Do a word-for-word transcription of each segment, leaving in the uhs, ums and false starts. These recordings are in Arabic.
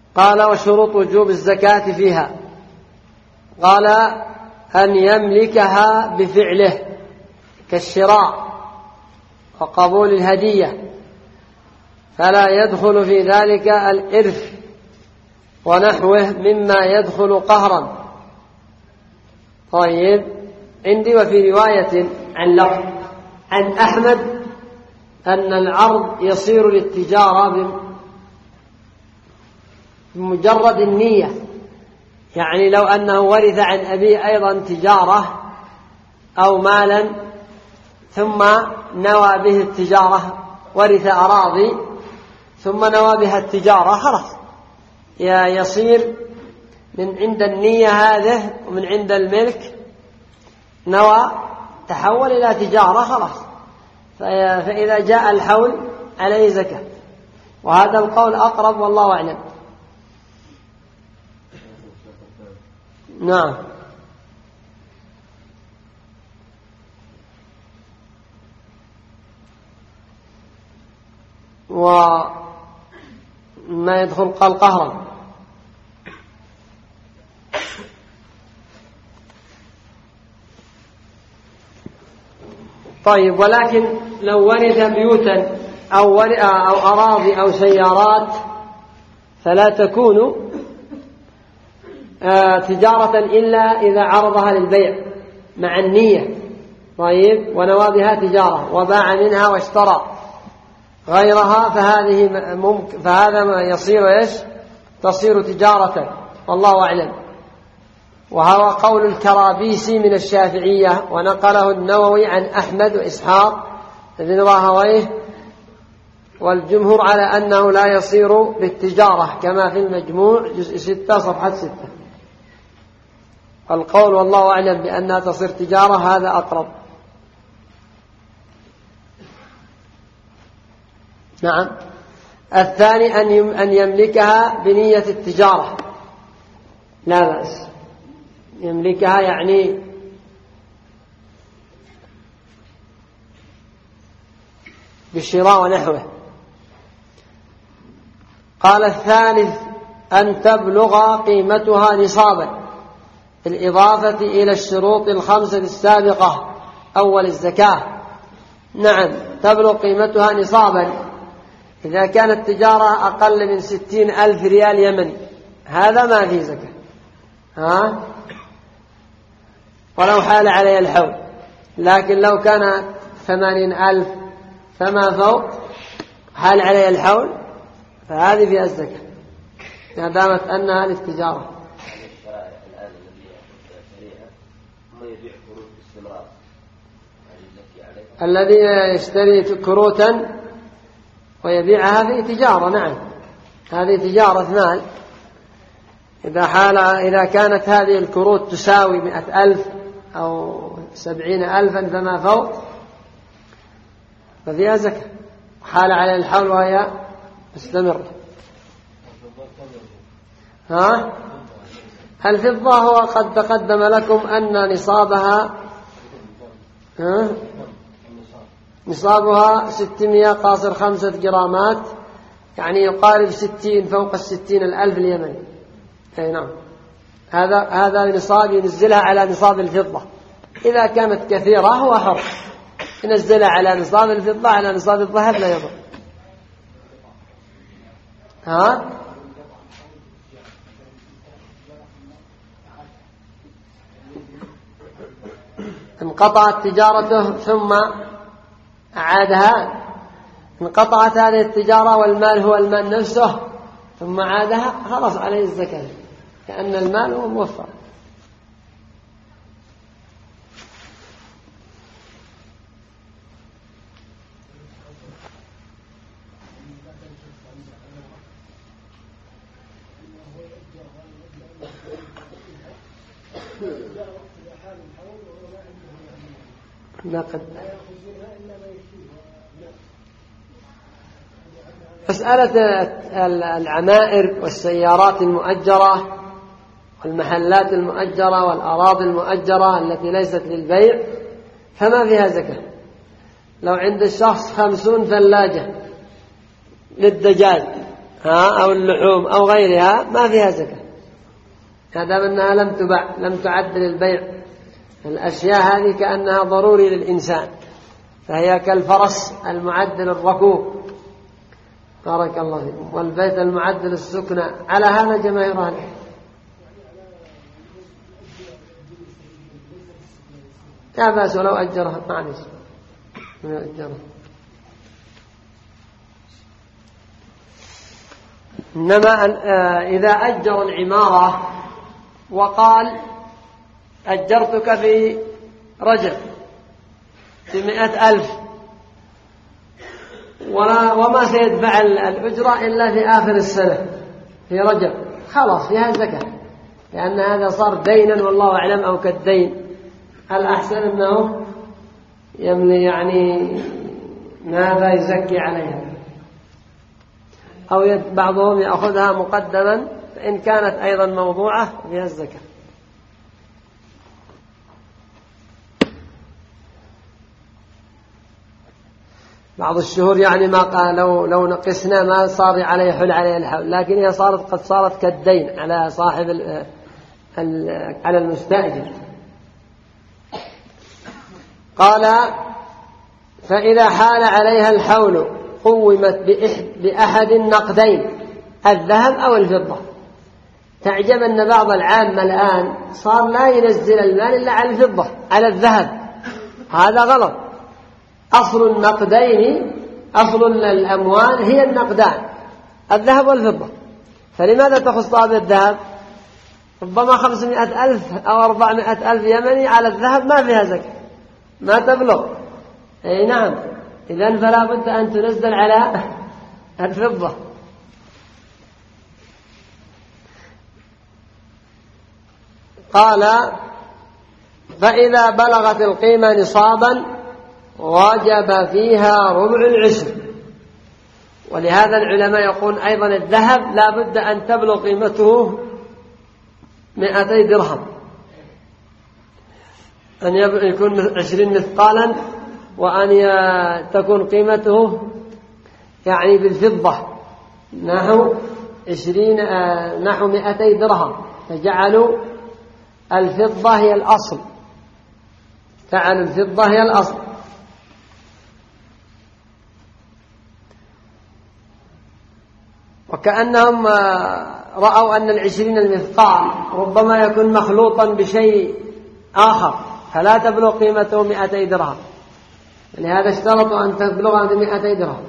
قال وشروط وجوب الزكاة فيها. قال أن يملكها بفعله كالشراء وقبول الهدية، فلا يدخل في ذلك الإرث ونحوه مما يدخل قهرا. طيب، عندي وفي رواية عن لفظ عن أحمد أن العرض يصير للتجارة بمجرد النية، يعني لو أنه ورث عن أبيه أيضا تجارة أو مالا ثم نوى به التجارة، ورث أراضي ثم نوى بها التجارة، خلاص يصير من عند النية هذه ومن عند الملك نوى تحول إلى تجارة، خلاص فإذا جاء الحول عليه زكاة. وهذا القول أقرب والله أعلم. نعم. وما يدخل قال قهرا. طيب، ولكن لو ورث بيوتا أو, أو أراضي أو سيارات فلا تكون تجارة إلا إذا عرضها للبيع مع النية. طيب، ونوى بها تجارة وباع منها واشترى غيرها فهذه ممكن، فهذا ما يصير إيش؟ تصير تجارة، والله أعلم. وهو قول الكرابيسي من الشافعية، ونقله النووي عن أحمد وإسحاق بن راهويه، والجمهور على أنه لا يصير بالتجارة كما في المجموع جزء ستة صفحة ستة. القول والله أعلم بأنها تصير تجارة هذا أقرب. نعم. الثاني أن يملكها بنية التجارة، لا بأس، يملكها يعني بالشراء ونحوه. قال الثالث أن تبلغ قيمتها نصابا، بالإضافة إلى الشروط الخمسة السابقة أول الزكاة. نعم، تبلغ قيمتها نصابا إذا كانت تجارة أقل من ستين ألف ريال يمني، هذا ما فيه زكاة، ها؟ ولو حال عليه الحول. لكن لو كانت ثمانين ألف فما فوق حال عليه الحول فهذه فيها الزكاة ما دامت أنها للتجارة. الذي يشتري كروتا ويبيعها في تجارة، نعم، هذه تجارة مال. إذا حال إذا كانت هذه الكروت تساوي مئة ألف أو سبعين ألفا فما فوق ففيها زكاة، حال على الحول وهي مستمرة. ها؟ الفضة هو قد تقدم لكم أن نصابها ها؟ نصابها ستمائة قاصر خمسة جرامات، يعني يقارب ستين فوق الستين الألف اليمني. أي نعم، هذا هذا نصاب ينزلها على نصاب الفضة. إذا كانت كثيرة هو حر، ينزلها على نصاب الفضة على نصاب الذهب لا يضر. ها؟ انقطعت تجارته ثم أعادها، انقطعت هذه التجارة والمال هو المال نفسه ثم عادها، خلص عليه الزكاة لأن المال هو موفر. نقد مسألة العمائر والسيارات المؤجرة والمحلات المؤجرة والأراضي المؤجرة التي ليست للبيع فما فيها زكاة. لو عند الشخص خمسون ثلاجة للدجاج ها أو اللحوم أو غيرها ما فيها زكاة، ما دام أنها لم تباع لم تعد للبيع. الأشياء هذه كأنها ضروري للإنسان، فهي كالفرس المعد للركوب، بارك الله فيكم، والبيت المعد للسكنى، على هذا جماهير أهل العلم. لا بأس ولو أجرها، معلش أجرها. إنما إذا أجر العمارة وقال أجرتك في رجب بمئة ألف وما سيدفع الأجرة إلا في آخر السنة في رجب، خلاص فيها زكاة، لأن هذا صار دينا والله أعلم، أو كالدين. الأحسن أنه يملي يعني ماذا يزكي عليها، أو بعضهم يأخذها مقدما، فإن كانت أيضا موضوعة فيها الزكاة. بعض الشهور يعني ما قال لو لو نقصنا ما صار عليه حل عليه الحول، لكن هي صارت قد صارت كالدين على صاحب ال ال على المستأجر. قال: فإذا حال عليها الحول قومت بأحد النقدين، الذهب أو الفضة. تعجب أن بعض العامة الآن صار لا ينزل المال إلا على الفضة على الذهب، هذا غلط. أصل النقدين، أصل الأموال هي النقدان، الذهب والفضة، فلماذا تخصها بالذهب؟ ربما خمسمائة ألف أو أربعمائة ألف يمني على الذهب ما فيها زكاة، ما تبلغ. أي نعم، إذن فلا بد أن تنزل على الفضة. قال: فإذا بلغت القيمة نصابا وجب فيها ربع العشر. ولهذا العلماء يقول أيضا الذهب لا بد أن تبلغ قيمته مئتي درهم، أن يكون عشرين مثقالا، وأن تكون قيمته يعني بالفضة نحو عشرين نحو مئتي درهم، فجعلوا الفضة هي الأصل، جعلوا الفضة هي الأصل. وكأنهم رأوا أن العشرين المثقال ربما يكون مخلوطا بشيء آخر فلا تبلغ قيمته مئتي درهم، لهذا اشترطوا أن تبلغ بمئتي درهم.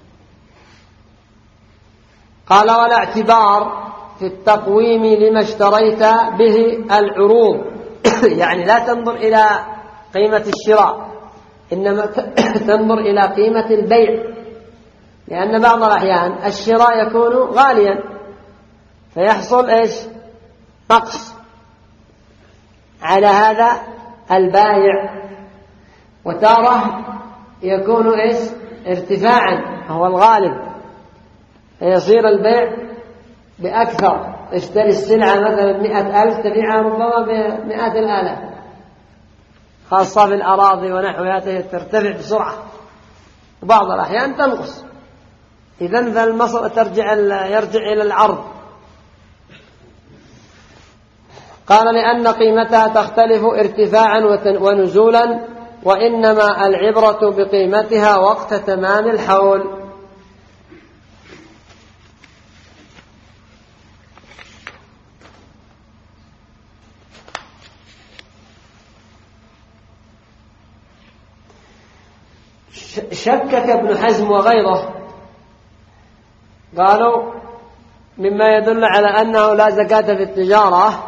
قال: ولا اعتبار في التقويم لما اشتريت به العروض يعني لا تنظر إلى قيمة الشراء، إنما تنظر إلى قيمة البيع، لأن بعض الأحيان الشراء يكون غاليا فيحصل إيش؟ نقص على هذا البائع، وتارة يكون إيش؟ ارتفاعا هو الغالب، فيصير البيع بأكثر. اشتري السلعة مثلا مئة ألف تبيعها ربما بمئات الآلاف، خاصة في الأراضي ونحوها ترتفع بسرعة، وبعض الأحيان تنقص. إذن فالمصر ترجع يرجع إلى العرض. قال: لأن قيمتها تختلف ارتفاعا ونزولا، وإنما العبرة بقيمتها وقت تمام الحول. شكك ابن حزم وغيره، قالوا مما يدل على أنه لا زكاة في التجارة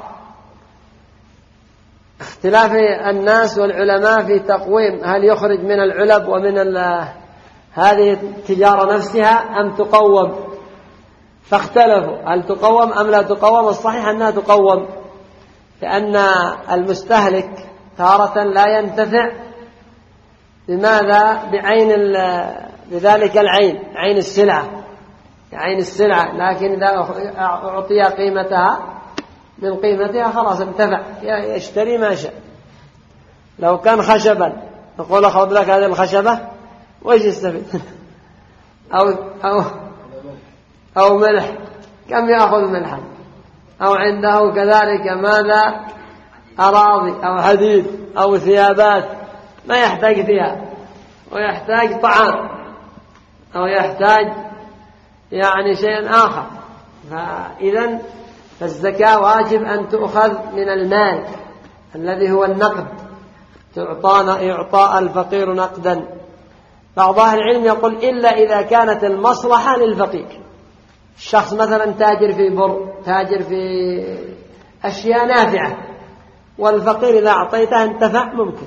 اختلاف الناس والعلماء في تقويم، هل يخرج من العلب ومن هذه التجارة نفسها أم تقوم، فاختلفوا هل تقوم أم لا تقوم. الصحيح أنها تقوم، لأن المستهلك تارة لا ينتفع بماذا؟ بعين بذلك العين، عين السلعة، عين السلعة، لكن إذا أعطي قيمتها من قيمتها خلاص انتفع، يشتري ما شاء. لو كان خشبا نقول خذ لك هذه الخشبة وإيش يستفيد؟ أو أو أو ملح كم يأخذ ملحا؟ أو عنده كذلك ماذا أراضي أو حديد أو ثيابات ما يحتاج ثياب ويحتاج طعام أو يحتاج يعني شيء آخر. فإذا فالزكاة واجب أن تؤخذ من المال الذي هو النقد، تعطانا يعطى الفقير نقدا. بعض أهل العلم يقول إلا إذا كانت المصلحة للفقير، الشخص مثلا تاجر في بر، تاجر في أشياء نافعة، والفقير إذا أعطيته انتفع ممكن.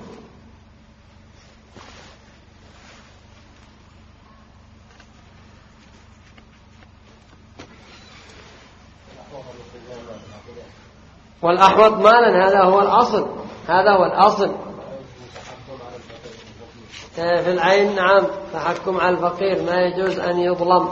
والأحوط مالا، هذا هو الأصل، هذا هو الأصل في العين. نعم، تحكم على الفقير، ما يجوز أن يظلم.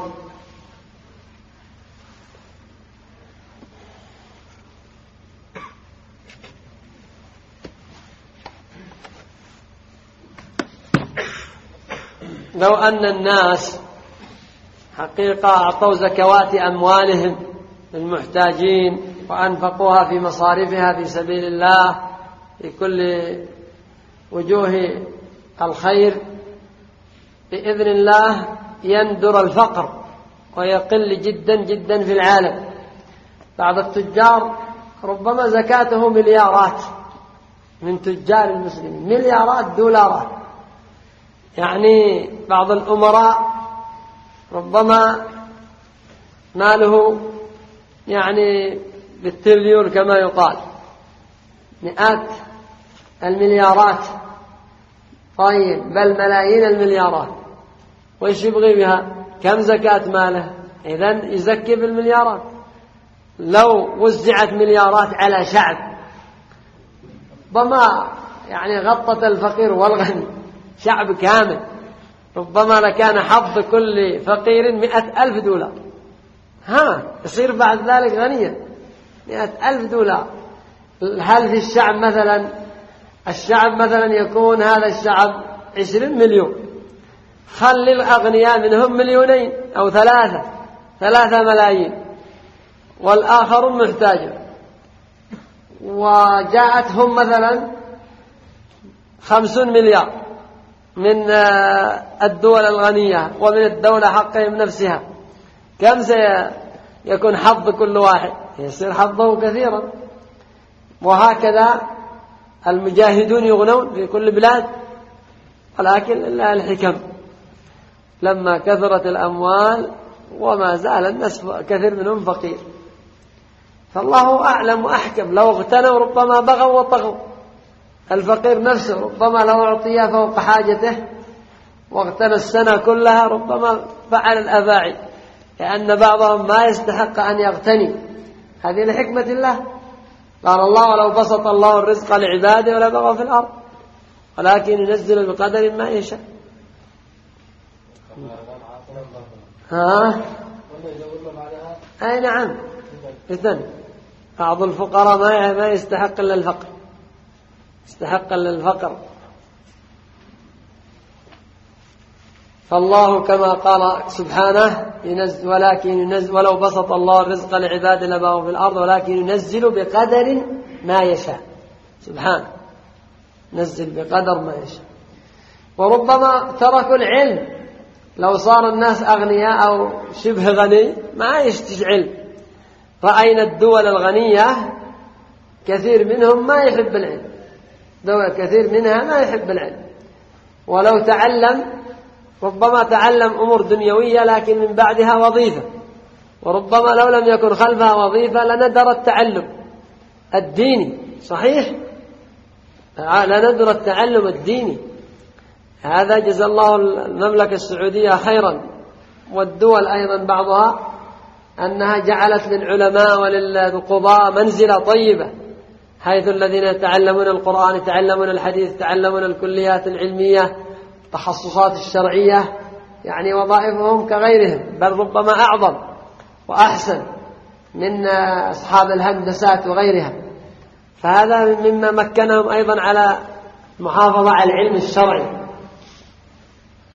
لو أن الناس حقيقة أعطوا زكوات أموالهم للمحتاجين وأنفقوها في مصارفها في سبيل الله في كل وجوه الخير، بإذن الله يندر الفقر ويقل جدا جدا في العالم. بعض التجار ربما زكاته مليارات من تجار المسلمين، مليارات دولارات. يعني بعض الأمراء ربما ماله يعني بالتريليون كما يقال، مئات المليارات، طيب بل ملايين المليارات، وإيش يبغي بها؟ كم زكاة ماله؟ إذن يزكي بالمليارات. لو وزعت مليارات على شعب ربما يعني غطت الفقير والغني، شعب كامل، ربما لكان حظ كل فقير مئة ألف دولار، ها يصير بعد ذلك غنيا، مئة ألف دولار. هل في الشعب مثلا، الشعب مثلا يكون هذا الشعب عشرين مليون، خلي الأغنياء منهم مليونين أو ثلاثة ثلاثة ملايين والآخرون محتاجون، وجاءتهم مثلا خمسون مليار من الدول الغنية ومن الدولة حقهم نفسها، كم سيكون حظ كل واحد؟ يصير حظه كثيرا. وهكذا المجاهدون يغنون في كل بلاد، ولكن لله الحكم لما كثرت الأموال وما زال الناس كثير منهم فقير. فالله أعلم وأحكم، لو اغتنوا ربما بغوا وطغوا. الفقير نفسه ربما لو أعطيه فوق حاجته واغتنى السنة كلها ربما فعل الأفاعي، لأن بعضهم ما يستحق أن يغتني. هذه لحكمة الله. قال الله: ولو بسط الله الرزق لعباده ولبغوا في الأرض ولكن ينزل بقدر ما يشاء. ها؟ أي نعم. إذن بعض الفقراء ما ما يستحق إلا الفقر، يستحق إلا الفقر. فالله كما قال سبحانه ينزل، ولكن ينزل ولو بسط الله الرزق لعباده لبغوا في الأرض ولكن ينزل بقدر ما يشاء. سبحانه نزل بقدر ما يشاء. وربما تركوا العلم، لو صار الناس أغنياء أو شبه غني ما يشتج علم. رأينا الدول الغنية كثير منهم ما يحب العلم، دول كثير منها ما يحب العلم، ولو تعلم ربما تعلم أمور دنيوية لكن من بعدها وظيفة، وربما لو لم يكن خلفها وظيفة لندر التعلم الديني. صحيح، لندر التعلم الديني. هذا جزا الله المملكة السعودية خيرا، والدول أيضا بعضها، أنها جعلت للعلماء وللقضاء منزلة طيبة، حيث الذين يتعلمون القرآن يتعلمون الحديث يتعلمون الكليات العلمية التخصصات الشرعية، يعني وظائفهم كغيرهم، بل ربما أعظم وأحسن من أصحاب الهندسات وغيرها. فهذا مما مكنهم أيضا على المحافظة على العلم الشرعي.